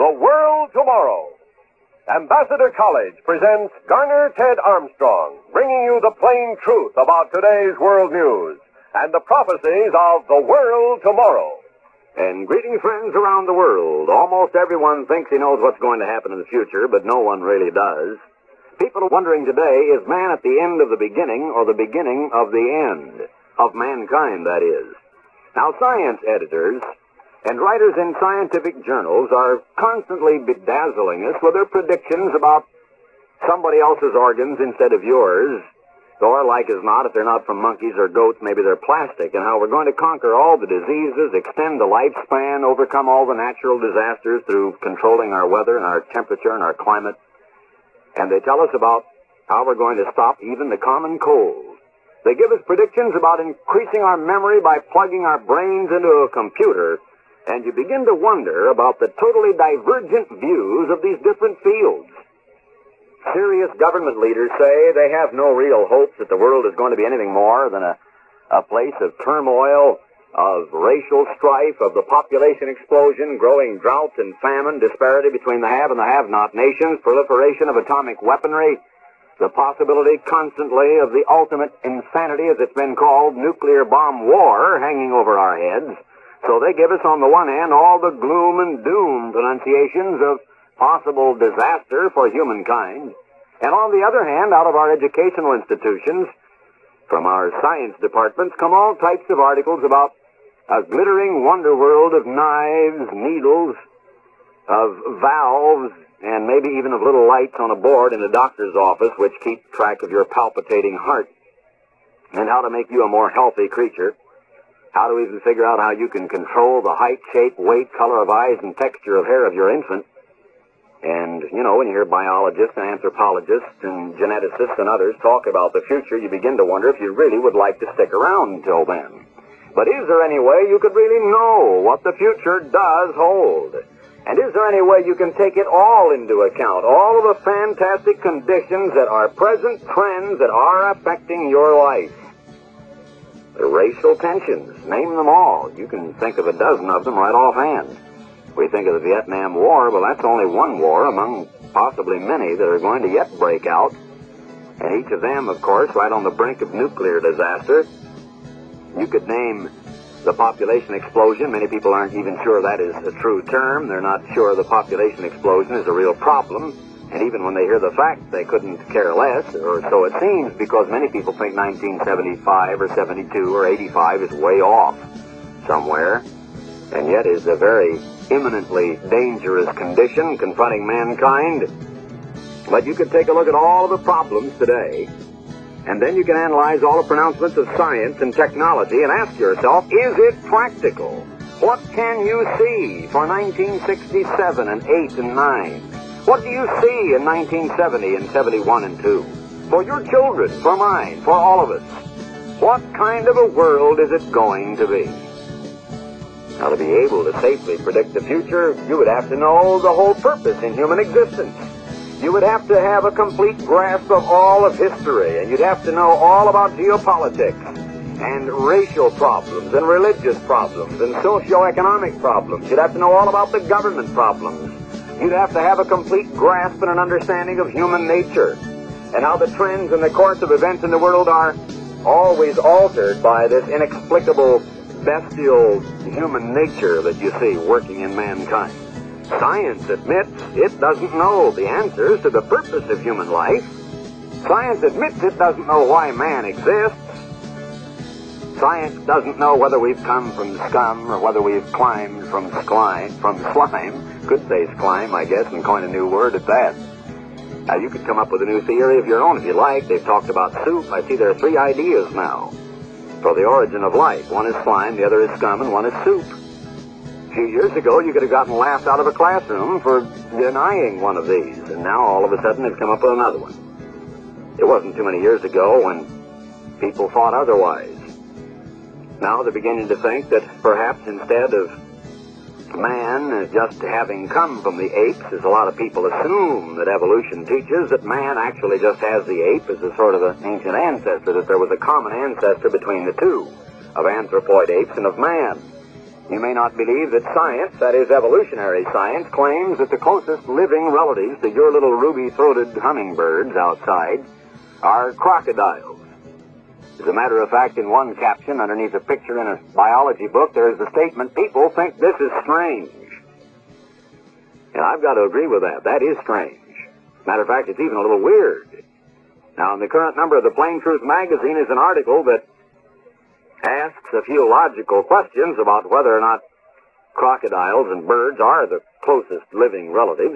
The World Tomorrow. Ambassador College presents Garner Ted Armstrong, bringing you the plain truth about today's world news and the prophecies of the world tomorrow. And greetings, friends around the world. Almost everyone thinks he knows what's going to happen in the future, but no one really does. People are wondering today, is man at the end of the beginning or the beginning of the end? Of mankind, that is. Now, science editors and writers in scientific journals are constantly bedazzling us with their predictions about somebody else's organs instead of yours. Or, like as not, if they're not from monkeys or goats, maybe they're plastic, and how we're going to conquer all the diseases, extend the lifespan, overcome all the natural disasters through controlling our weather and our temperature and our climate. And they tell us about how we're going to stop even the common cold. They give us predictions about increasing our memory by plugging our brains into a computer. And you begin to wonder about the totally divergent views of these different fields. Serious government leaders say they have no real hopes that the world is going to be anything more than a place of turmoil, of racial strife, of the population explosion, growing drought and famine, disparity between the have and the have-not nations, proliferation of atomic weaponry, the possibility constantly of the ultimate insanity, as it's been called, nuclear bomb war hanging over our heads. So they give us, on the one hand, all the gloom and doom pronunciations of possible disaster for humankind. And on the other hand, out of our educational institutions, from our science departments, come all types of articles about a glittering wonder world of knives, needles, of valves, and maybe even of little lights on a board in a doctor's office which keep track of your palpitating heart, and how to make you a more healthy creature. How to even figure out how you can control the height, shape, weight, color of eyes, and texture of hair of your infant. And, you know, when you hear biologists and anthropologists and geneticists and others talk about the future, you begin to wonder if you really would like to stick around until then. But is there any way you could really know what the future does hold? And is there any way you can take it all into account, all of the fantastic conditions that are present trends that are affecting your life? The racial tensions, name them all. You can think of a dozen of them right offhand. We think of the Vietnam War, well, that's only one war among possibly many that are going to yet break out. And each of them, of course, right on the brink of nuclear disaster. You could name the population explosion. Many people aren't even sure that is a true term. They're not sure the population explosion is a real problem. And even when they hear the facts, they couldn't care less, or so it seems, because many people think 1975 or 72 or 85 is way off somewhere, and yet is a very imminently dangerous condition confronting mankind. But you could take a look at all of the problems today, and then you can analyze all the pronouncements of science and technology and ask yourself, is it practical? What can you see for 1967 and 8 and 9? What do you see in 1970 and 71 and 2? For your children, for mine, for all of us. What kind of a world is it going to be? Now, to be able to safely predict the future, you would have to know the whole purpose in human existence. You would have to have a complete grasp of all of history, and you'd have to know all about geopolitics and racial problems and religious problems and socioeconomic problems. You'd have to know all about the government problems. You'd have to have a complete grasp and an understanding of human nature and how the trends and the course of events in the world are always altered by this inexplicable, bestial human nature that you see working in mankind. Science admits it doesn't know the answers to the purpose of human life. Science admits it doesn't know why man exists. Science doesn't know whether we've come from scum or whether we've climbed from slime. Could say slime, I guess, and coin a new word at that. Now, you could come up with a new theory of your own if you like. They've talked about soup. I see there are 3 ideas now for the origin of life. One is slime, the other is scum, and one is soup. A few years ago, you could have gotten laughed out of a classroom for denying one of these, and now all of a sudden they've come up with another one. It wasn't too many years ago when people thought otherwise. Now they're beginning to think that perhaps instead of man just having come from the apes, as a lot of people assume that evolution teaches, that man actually just has the ape as a sort of an ancient ancestor, that there was a common ancestor between the two, of anthropoid apes and of man. You may not believe that science, that is evolutionary science, claims that the closest living relatives to your little ruby-throated hummingbirds outside are crocodiles. As a matter of fact, in one caption underneath a picture in a biology book, there is the statement, "People think this is strange." And I've got to agree with that. That is strange. Matter of fact, it's even a little weird. Now, in the current number of the Plain Truth magazine is an article that asks a few logical questions about whether or not crocodiles and birds are the closest living relatives.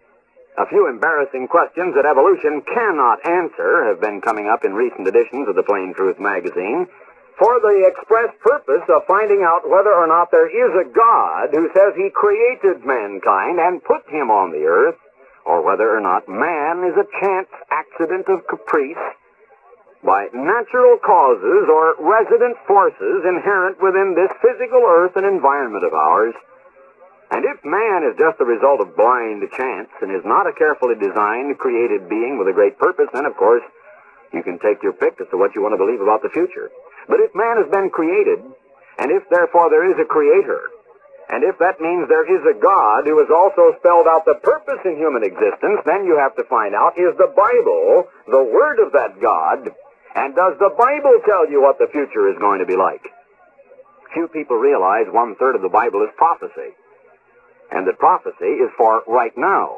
A few embarrassing questions that evolution cannot answer have been coming up in recent editions of the Plain Truth magazine for the express purpose of finding out whether or not there is a God who says he created mankind and put him on the earth, or whether or not man is a chance accident of caprice by natural causes or resident forces inherent within this physical earth and environment of ours. And if man is just the result of blind chance and is not a carefully designed, created being with a great purpose, then of course you can take your pick as to what you want to believe about the future. But if man has been created, and if therefore there is a creator, and if that means there is a God who has also spelled out the purpose in human existence, then you have to find out, is the Bible the word of that God? And does the Bible tell you what the future is going to be like? Few people realize 1/3 of the Bible is prophecy. And that prophecy is for right now.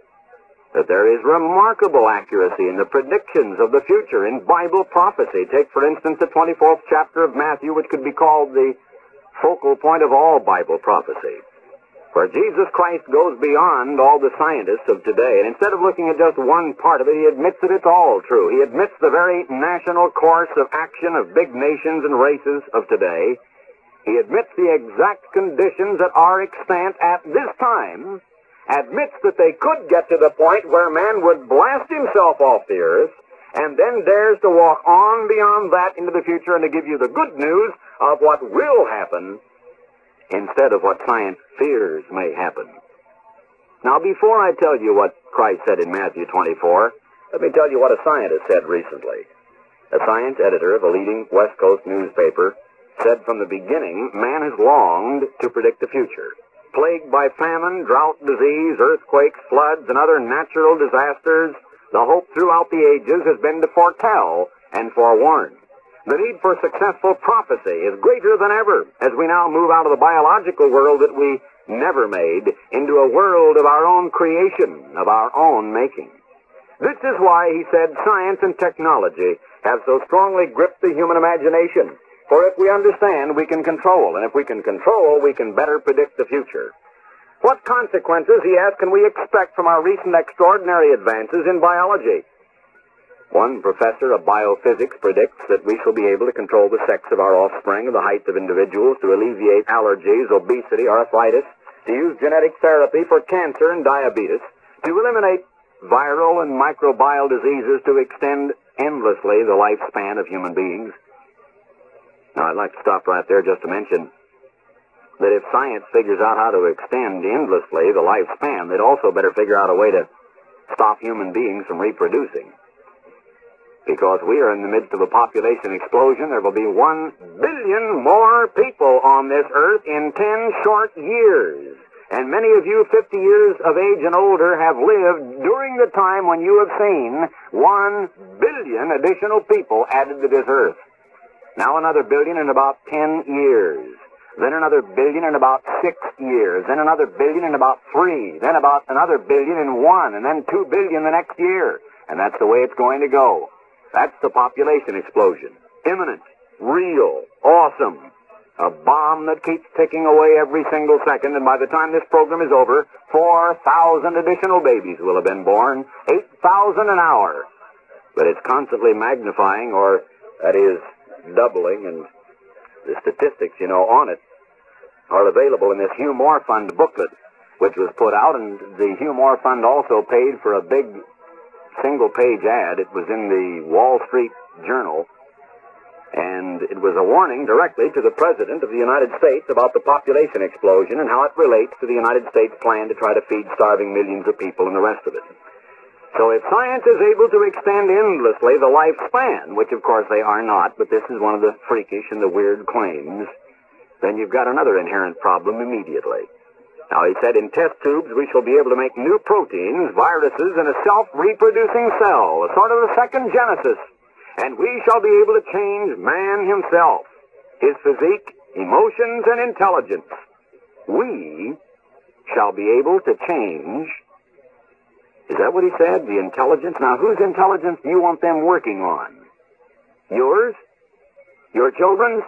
That there is remarkable accuracy in the predictions of the future in Bible prophecy. Take, for instance, the 24th chapter of Matthew, which could be called the focal point of all Bible prophecy, where Jesus Christ goes beyond all the scientists of today, and instead of looking at just one part of it, he admits that it's all true. He admits the very national course of action of big nations and races of today. He admits the exact conditions that are extant at this time, admits that they could get to the point where man would blast himself off the earth, and then dares to walk on beyond that into the future and to give you the good news of what will happen instead of what science fears may happen. Now, before I tell you what Christ said in Matthew 24, let me tell you what a scientist said recently. A science editor of a leading West Coast newspaper said from the beginning, man has longed to predict the future. Plagued by famine, drought, disease, earthquakes, floods, and other natural disasters, the hope throughout the ages has been to foretell and forewarn. The need for successful prophecy is greater than ever as we now move out of the biological world that we never made into a world of our own creation, of our own making. This is why, he said, science and technology have so strongly gripped the human imagination. For if we understand, we can control, and if we can control, we can better predict the future. What consequences, he asked, can we expect from our recent extraordinary advances in biology? One professor of biophysics predicts that we shall be able to control the sex of our offspring, the height of individuals, to alleviate allergies, obesity, arthritis, to use genetic therapy for cancer and diabetes, to eliminate viral and microbial diseases, to extend endlessly the lifespan of human beings. Now, I'd like to stop right there just to mention that if science figures out how to extend endlessly the lifespan, they'd also better figure out a way to stop human beings from reproducing. Because we are in the midst of a population explosion. There will be 1 billion more people on this earth in 10 short years. And many of you 50 years of age and older have lived during the time when you have seen 1 billion additional people added to this earth. Now another billion in about 10 years. Then another billion in about 6 years. Then another billion in about 3. Then about another billion in 1. And then 2 billion the next year. And that's the way it's going to go. That's the population explosion. Imminent. Real. Awesome. A bomb that keeps ticking away every single second. And by the time this program is over, 4,000 additional babies will have been born. 8,000 an hour. But it's constantly magnifying, or that is, doubling, and the statistics, on it are available in this Hugh Moore Fund booklet, which was put out, and the Hugh Moore Fund also paid for a big single-page ad. It was in the Wall Street Journal, and it was a warning directly to the President of the United States about the population explosion and how it relates to the United States plan to try to feed starving millions of people and the rest of it. So if science is able to extend endlessly the lifespan, which of course they are not, but this is one of the freakish and the weird claims, then you've got another inherent problem immediately. Now, he said, in test tubes, we shall be able to make new proteins, viruses, and a self-reproducing cell, a sort of a second Genesis. And we shall be able to change man himself, his physique, emotions, and intelligence. We shall be able to change. Is that what he said? The intelligence? Now, whose intelligence do you want them working on? Yours? Your children's?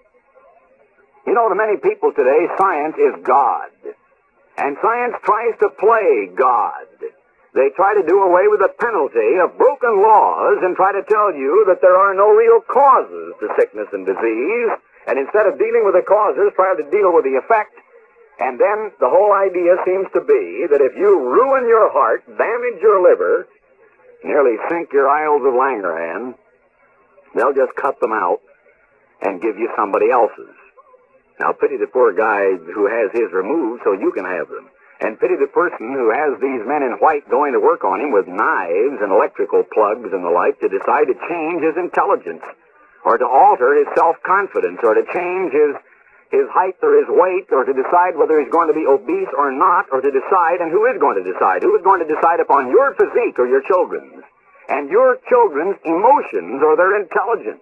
You know, to many people today, science is God. And science tries to play God. They try to do away with the penalty of broken laws and try to tell you that there are no real causes to sickness and disease. And instead of dealing with the causes, try to deal with the effect. And then the whole idea seems to be that if you ruin your heart, damage your liver, nearly sink your aisles of Langerhans, they'll just cut them out and give you somebody else's. Now, pity the poor guy who has his removed so you can have them. And pity the person who has these men in white going to work on him with knives and electrical plugs and the like to decide to change his intelligence, or to alter his self-confidence, or to change his height or his weight, or to decide whether he's going to be obese or not, or to decide, and who is going to decide? Who is going to decide upon your physique or your children's? And your children's emotions or their intelligence?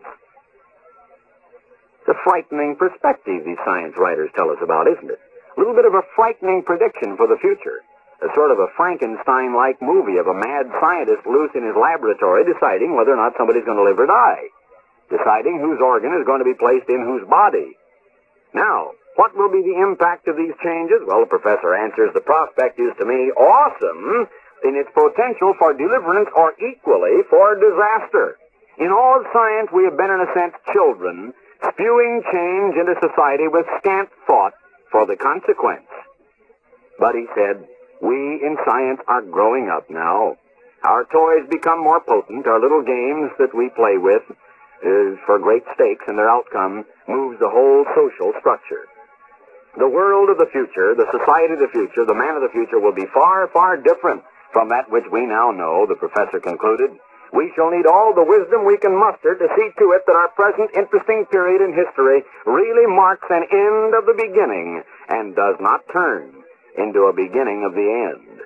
It's a frightening perspective these science writers tell us about, isn't it? A little bit of a frightening prediction for the future. A sort of a Frankenstein-like movie of a mad scientist loose in his laboratory deciding whether or not somebody's going to live or die. Deciding whose organ is going to be placed in whose body. Now, what will be the impact of these changes? Well, the professor answers, the prospect is to me awesome in its potential for deliverance or equally for disaster. In all of science, we have been, in a sense, children, spewing change into society with scant thought for the consequence. But he said, we in science are growing up now. Our toys become more potent. Our little games that we play with for great stakes, and their outcome moves the whole social structure. The world of the future, the society of the future, the man of the future will be far, far different from that which we now know, the professor concluded. We shall need all the wisdom we can muster to see to it that our present interesting period in history really marks an end of the beginning and does not turn into a beginning of the end.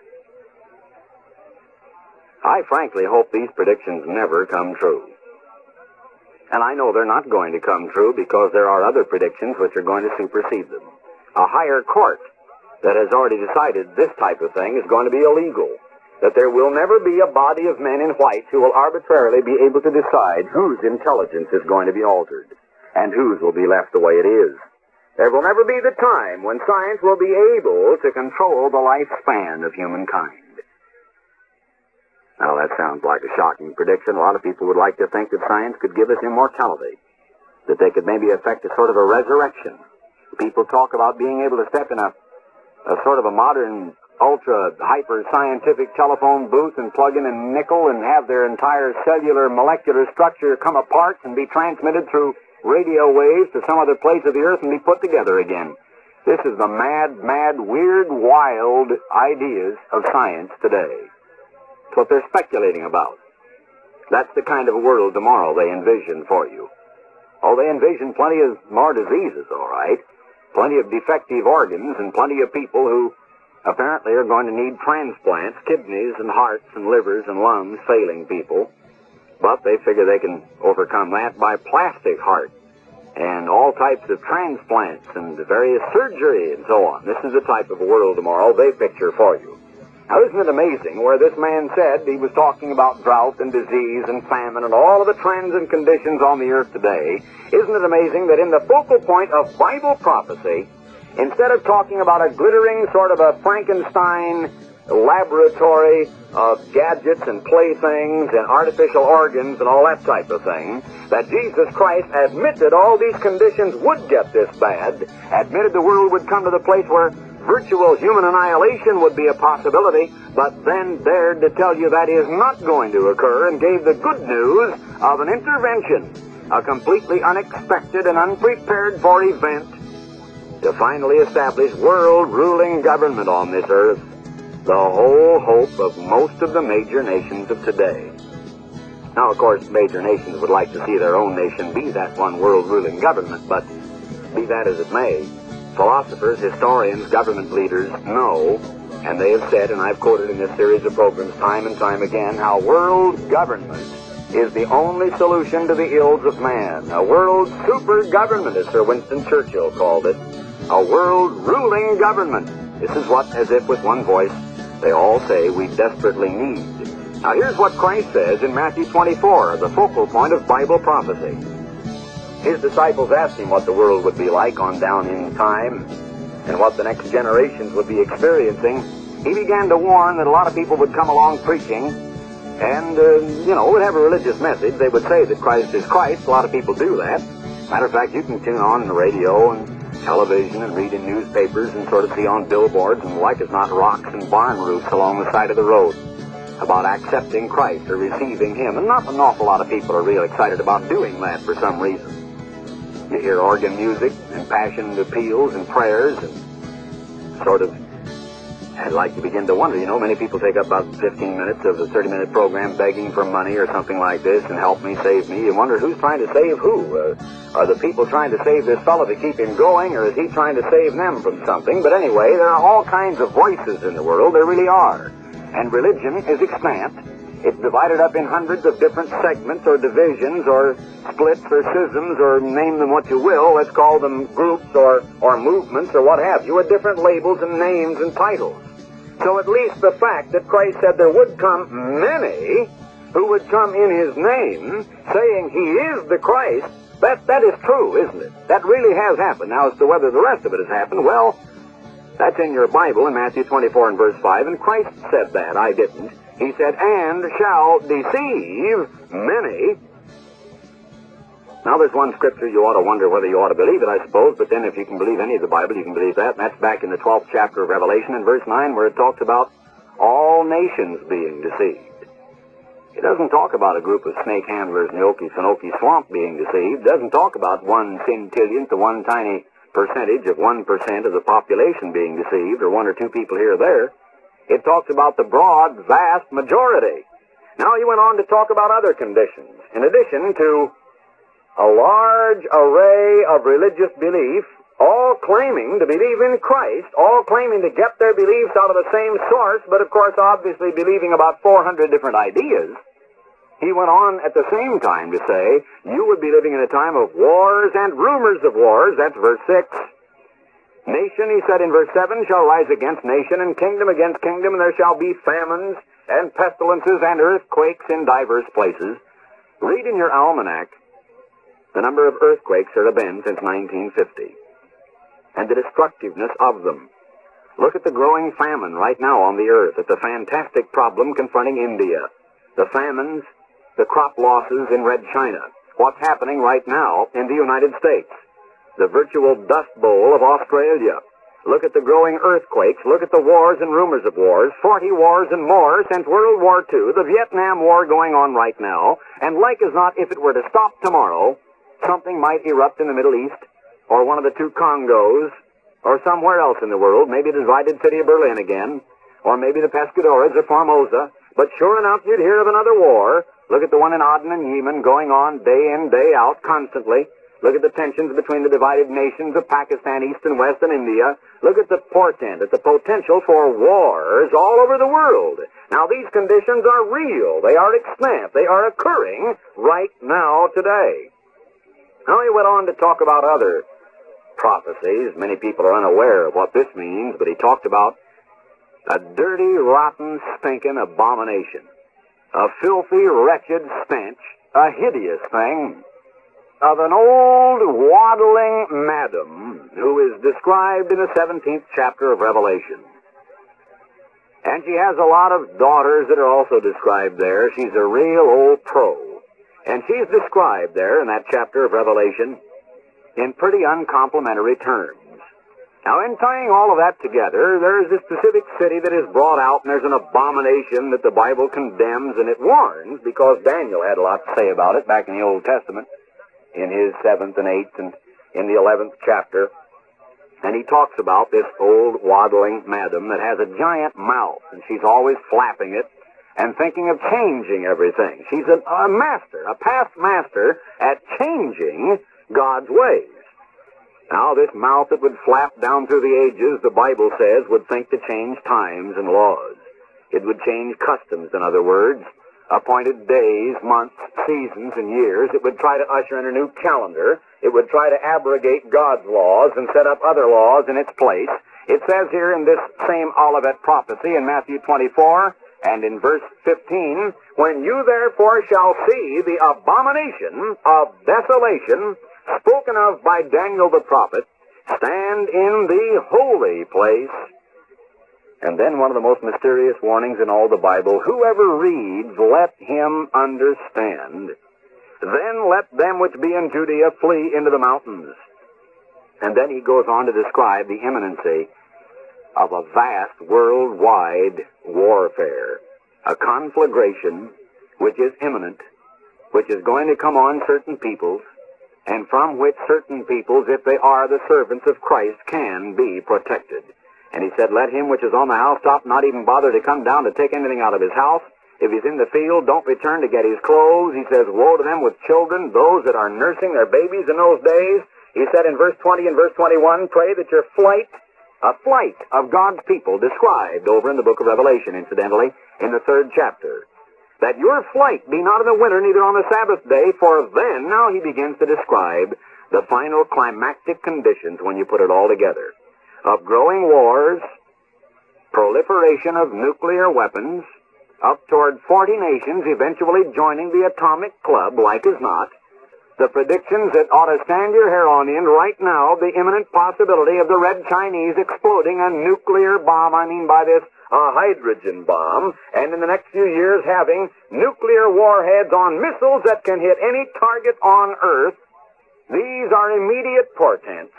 I frankly hope these predictions never come true. And I know they're not going to come true because there are other predictions which are going to supersede them. A higher court that has already decided this type of thing is going to be illegal. That there will never be a body of men in white who will arbitrarily be able to decide whose intelligence is going to be altered and whose will be left the way it is. There will never be the time when science will be able to control the lifespan of humankind. Now, that sounds like a shocking prediction. A lot of people would like to think that science could give us immortality, that they could maybe effect a sort of a resurrection. People talk about being able to step in a sort of a modern ultra-hyper-scientific telephone booth and plug in a nickel and have their entire cellular molecular structure come apart and be transmitted through radio waves to some other place of the earth and be put together again. This is the mad, weird, wild ideas of science today. It's what they're speculating about. That's the kind of a world tomorrow they envision for you. Oh, they envision plenty of more diseases, all right. Plenty of defective organs and plenty of people who apparently are going to need transplants, kidneys and hearts and livers and lungs, failing people. But they figure they can overcome that by plastic heart and all types of transplants and various surgery and so on. This is the type of a world tomorrow they picture for you. Now, isn't it amazing where this man said he was talking about drought and disease and famine and all of the trends and conditions on the earth today? Isn't it amazing that in the focal point of Bible prophecy, instead of talking about a glittering sort of a Frankenstein laboratory of gadgets and playthings and artificial organs and all that type of thing, that Jesus Christ admitted all these conditions would get this bad, admitted the world would come to the place where virtual human annihilation would be a possibility, but then dared to tell you that is not going to occur and gave the good news of an intervention, a completely unexpected and unprepared for event to finally establish world-ruling government on this earth, the whole hope of most of the major nations of today. Now, of course, major nations would like to see their own nation be that one world-ruling government, but Be that as it may, philosophers, historians, government leaders know, and they have said, and I've quoted in this series of programs time and time again, how world government is the only solution to the ills of man. A world super government, as Sir Winston Churchill called it. A world ruling government. This is what, as if with one voice, they all say we desperately need. Now here's what Christ says in Matthew 24, the focal point of Bible prophecy. His disciples asked him what the world would be like on down in time and what the next generations would be experiencing. He began to warn that a lot of people would come along preaching and, would have a religious message. They would say that Christ is Christ. A lot of people do that. Matter of fact, you can tune on the radio and television and read in newspapers and sort of see on billboards and like as not rocks and barn roofs along the side of the road about accepting Christ or receiving Him. And not an awful lot of people are real excited about doing that for some reason. You hear organ music and passionate appeals and prayers and sort of, I'd like to begin to wonder, many people take up about 15 minutes of a 30-minute program begging for money or something like this and help me, save me. You wonder who's trying to save who. Are the people trying to save this fellow to keep him going, or is he trying to save them from something? But anyway, there are all kinds of voices in the world. There really are. And religion is extant. It's divided up in hundreds of different segments or divisions or splits or schisms or name them what you will. Let's call them groups or movements or what have you, with different labels and names and titles. So at least the fact that Christ said there would come many who would come in His name, saying He is the Christ, that is true, isn't it? That really has happened. Now, as to whether the rest of it has happened, well, that's in your Bible in Matthew 24 and verse 5, and Christ said that. I didn't. He said, and shall deceive many. Now, there's one scripture you ought to wonder whether you ought to believe it, I suppose, but then if you can believe any of the Bible, you can believe that. And that's back in the 12th chapter of Revelation in verse 9, where it talks about all nations being deceived. It doesn't talk about a group of snake handlers in the Okefenokee swamp being deceived. It doesn't talk about 1 centillionth to one tiny percentage of 1% of the population being deceived, or 1 or 2 people here or there. It talks about the broad, vast majority. Now he went on to talk about other conditions. In addition to a large array of religious belief, all claiming to believe in Christ, all claiming to get their beliefs out of the same source, but of course obviously believing about 400 different ideas, he went on at the same time to say, you would be living in a time of wars and rumors of wars. That's verse 6. Nation, he said in verse 7, shall rise against nation, and kingdom against kingdom, and there shall be famines and pestilences and earthquakes in divers places. Read in your almanac the number of earthquakes there have been since 1950, and the destructiveness of them. Look at the growing famine right now on the earth, at the fantastic problem confronting India, the famines, the crop losses in Red China, what's happening right now in the United States, the virtual dust bowl of Australia. Look at the growing earthquakes, look at the wars and rumors of wars, 40 wars and more since World War II, the Vietnam War going on right now, and like as not, if it were to stop tomorrow, something might erupt in the Middle East, or one of the 2 Congos, or somewhere else in the world, maybe the divided city of Berlin again, or maybe the Pescadores or Formosa, but sure enough you'd hear of another war. Look at the one in Aden and Yemen going on day in, day out, constantly. Look at the tensions between the divided nations of Pakistan, East and West, and India. Look at the portent, at the potential for wars all over the world. Now, these conditions are real. They are extant. They are occurring right now today. Now, he went on to talk about other prophecies. Many people are unaware of what this means, but he talked about a dirty, rotten, stinking abomination, a filthy, wretched stench, a hideous thing, of an old, waddling madam who is described in the 17th chapter of Revelation. And she has a lot of daughters that are also described there. She's a real old pro. And she's described there in that chapter of Revelation in pretty uncomplimentary terms. Now, in tying all of that together, there's this specific city that is brought out, and there's an abomination that the Bible condemns, and it warns, because Daniel had a lot to say about it back in the Old Testament, in his 7th and 8th and in the 11th chapter. And he talks about this old waddling madam that has a giant mouth, and she's always flapping it and thinking of changing everything. She's a master, a past master at changing God's ways. Now, this mouth that would flap down through the ages, the Bible says, would think to change times and laws. It would change customs, in other words, appointed days, months, seasons, and years. It would try to usher in a new calendar. It would try to abrogate God's laws and set up other laws in its place. It says here in this same Olivet prophecy in Matthew 24 and in verse 15, "When you therefore shall see the abomination of desolation spoken of by Daniel the prophet, stand in the holy place." And then one of the most mysterious warnings in all the Bible, "Whoever reads, let him understand. Then let them which be in Judea flee into the mountains." And then he goes on to describe the imminency of a vast worldwide warfare, a conflagration which is imminent, which is going to come on certain peoples, and from which certain peoples, if they are the servants of Christ, can be protected. And he said, "Let him which is on the housetop not even bother to come down to take anything out of his house. If he's in the field, don't return to get his clothes." He says, "Woe to them with children, those that are nursing their babies in those days." He said in verse 20 and verse 21, "Pray that your flight," a flight of God's people described over in the book of Revelation, incidentally, in the 3rd chapter, "that your flight be not in the winter, neither on the Sabbath day, for then," now he begins to describe the final climactic conditions when you put it all together, of growing wars, proliferation of nuclear weapons, up toward 40 nations eventually joining the atomic club, like as not. The predictions that ought to stand your hair on end right now, the imminent possibility of the Red Chinese exploding a nuclear bomb, I mean by this a hydrogen bomb, and in the next few years having nuclear warheads on missiles that can hit any target on Earth. These are immediate portents.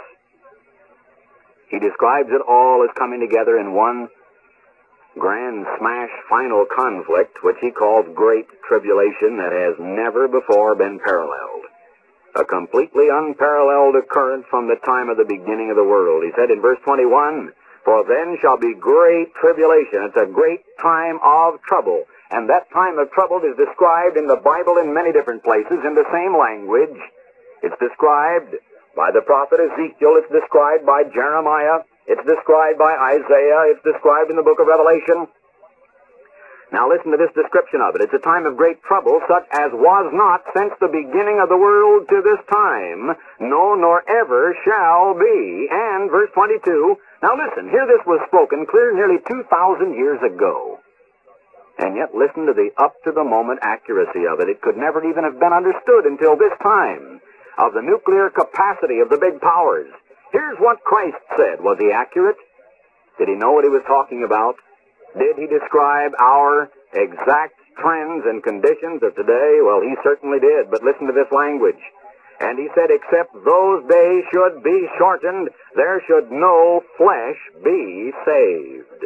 He describes it all as coming together in one grand smash final conflict, which he calls Great Tribulation, that has never before been paralleled. A completely unparalleled occurrence from the time of the beginning of the world. He said in verse 21, "For then shall be great tribulation." It's a great time of trouble. And that time of trouble is described in the Bible in many different places in the same language. It's described by the prophet Ezekiel. It's described by Jeremiah. It's described by Isaiah. It's described in the book of Revelation. Now listen to this description of it. "It's a time of great trouble, such as was not since the beginning of the world to this time, no, nor ever shall be." And verse 22, now listen, here this was spoken clear nearly 2,000 years ago. And yet listen to the up-to-the-moment accuracy of it. It could never even have been understood until this time, of the nuclear capacity of the big powers. Here's what Christ said. Was he accurate? Did he know what he was talking about? Did he describe our exact trends and conditions of today? Well, he certainly did, but listen to this language. "And he said, except those days should be shortened, there should no flesh be saved."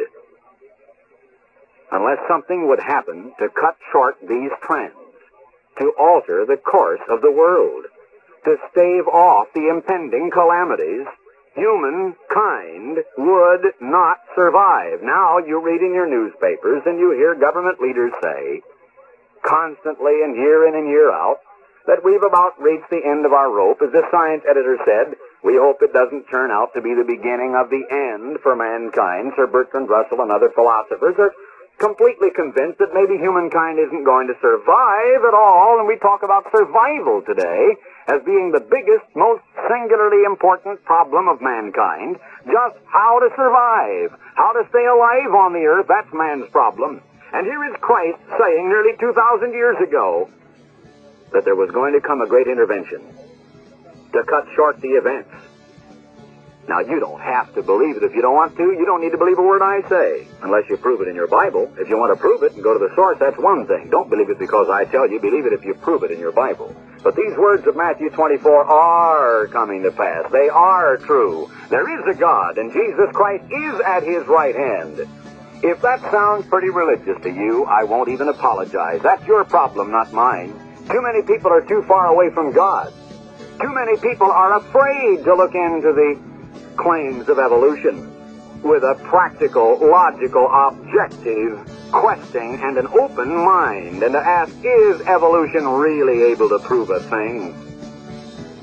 Unless something would happen to cut short these trends, to alter the course of the world, to stave off the impending calamities, humankind would not survive. Now you read in your newspapers and you hear government leaders say constantly and year in and year out that we've about reached the end of our rope. As the science editor said, "We hope it doesn't turn out to be the beginning of the end for mankind." Sir Bertrand Russell and other philosophers are completely convinced that maybe humankind isn't going to survive at all, and we talk about survival today as being the biggest, most singularly important problem of mankind. Just how to survive, how to stay alive on the earth, that's man's problem. And here is Christ saying nearly 2,000 years ago that there was going to come a great intervention to cut short the events. Now, you don't have to believe it if you don't want to. You don't need to believe a word I say, unless you prove it in your Bible. If you want to prove it and go to the source, that's one thing. Don't believe it because I tell you. Believe it if you prove it in your Bible. But these words of Matthew 24 are coming to pass. They are true. There is a God, and Jesus Christ is at his right hand. If that sounds pretty religious to you, I won't even apologize. That's your problem, not mine. Too many people are too far away from God. Too many people are afraid to look into the claims of evolution with a practical, logical, objective questing and an open mind, and to ask, is evolution really able to prove a thing?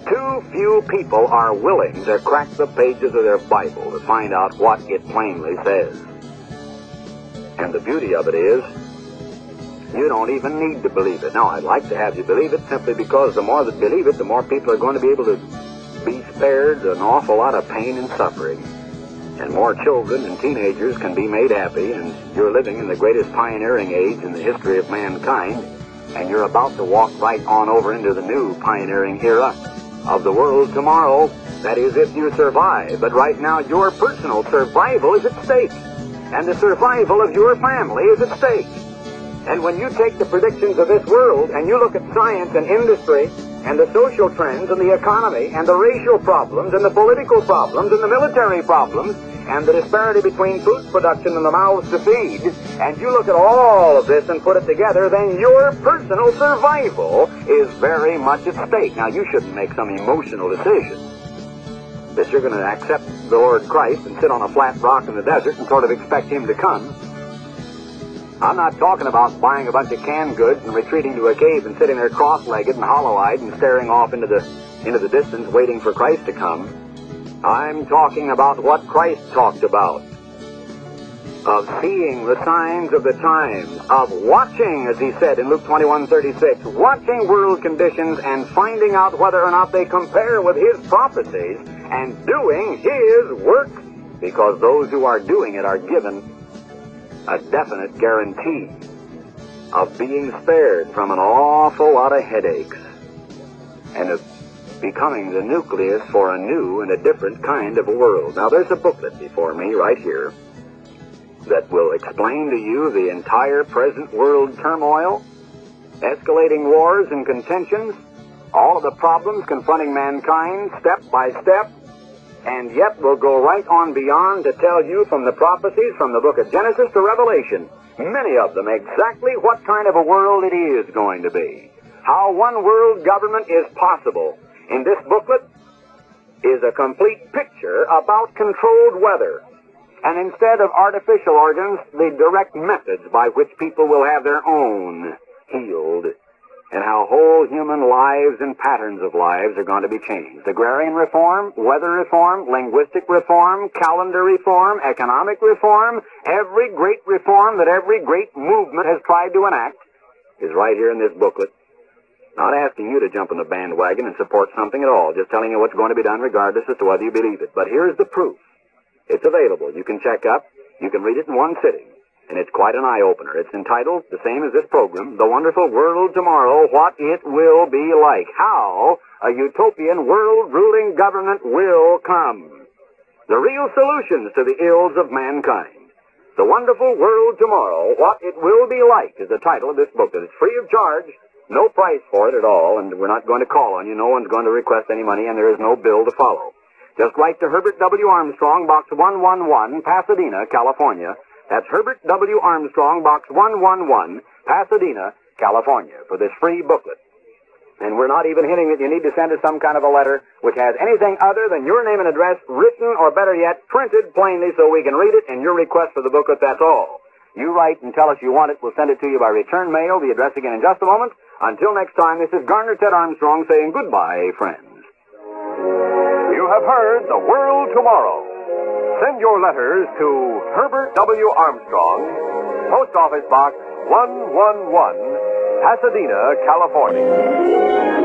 Too few people are willing to crack the pages of their Bible to find out what it plainly says. And the beauty of it is, you don't even need to believe it. Now, I'd like to have you believe it simply because the more that believe it, the more people are going to be able to be spared an awful lot of pain and suffering. And more children and teenagers can be made happy, and you're living in the greatest pioneering age in the history of mankind, and you're about to walk right on over into the new pioneering era of the world tomorrow. That is, if you survive. But right now, your personal survival is at stake, and the survival of your family is at stake. And when you take the predictions of this world and you look at science and industry and the social trends and the economy and the racial problems and the political problems and the military problems and the disparity between food production and the mouths to feed, and you look at all of this and put it together, then your personal survival is very much at stake. Now, you shouldn't make some emotional decision that you're going to accept the Lord Christ and sit on a flat rock in the desert and sort of expect Him to come. I'm not talking about buying a bunch of canned goods and retreating to a cave and sitting there cross-legged and hollow-eyed and staring off into the distance waiting for Christ to come. I'm talking about what Christ talked about, of seeing the signs of the times, of watching, as he said in Luke 21:36, watching world conditions and finding out whether or not they compare with his prophecies and doing his work, because those who are doing it are given a definite guarantee of being spared from an awful lot of headaches and of becoming the nucleus for a new and a different kind of a world. Now, there's a booklet before me right here that will explain to you the entire present world turmoil, escalating wars and contentions, all of the problems confronting mankind step by step, and yet we'll go right on beyond to tell you from the prophecies from the book of Genesis to Revelation, many of them exactly what kind of a world it is going to be, how one world government is possible. In this booklet is a complete picture about controlled weather, and instead of artificial organs, the direct methods by which people will have their own healed, and how whole human lives and patterns of lives are going to be changed. Agrarian reform, weather reform, linguistic reform, calendar reform, economic reform, every great reform that every great movement has tried to enact is right here in this booklet. Not asking you to jump on the bandwagon and support something at all, just telling you what's going to be done regardless as to whether you believe it. But here's the proof. It's available. You can check up. You can read it in one sitting. And it's quite an eye-opener. It's entitled, the same as this program, The Wonderful World Tomorrow, What It Will Be Like. How a utopian world-ruling government will come. The real solutions to the ills of mankind. The Wonderful World Tomorrow, What It Will Be Like is the title of this book. It's free of charge, no price for it at all, and we're not going to call on you. No one's going to request any money, and there is no bill to follow. Just write to Herbert W. Armstrong, Box 111, Pasadena, California. That's Herbert W. Armstrong, Box 111, Pasadena, California, for this free booklet. And we're not even hinting that you need to send us some kind of a letter which has anything other than your name and address written, or better yet, printed plainly so we can read it, and your request for the booklet, that's all. You write and tell us you want it. We'll send it to you by return mail. The address again in just a moment. Until next time, this is Garner Ted Armstrong saying goodbye, friends. You have heard The World Tomorrow. Send your letters to Herbert W. Armstrong, Post Office Box 111, Pasadena, California.